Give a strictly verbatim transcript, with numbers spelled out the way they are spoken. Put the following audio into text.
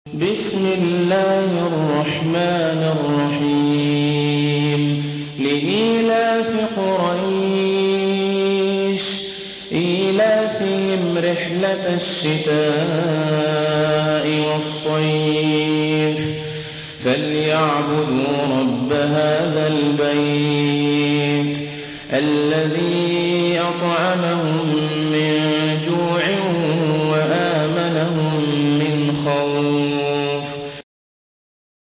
بسم الله الرحمن الرحيم لإيلاف قريش إيلافهم رحلة الشتاء والصيف فليعبدوا رب هذا البيت الذي أطعمهم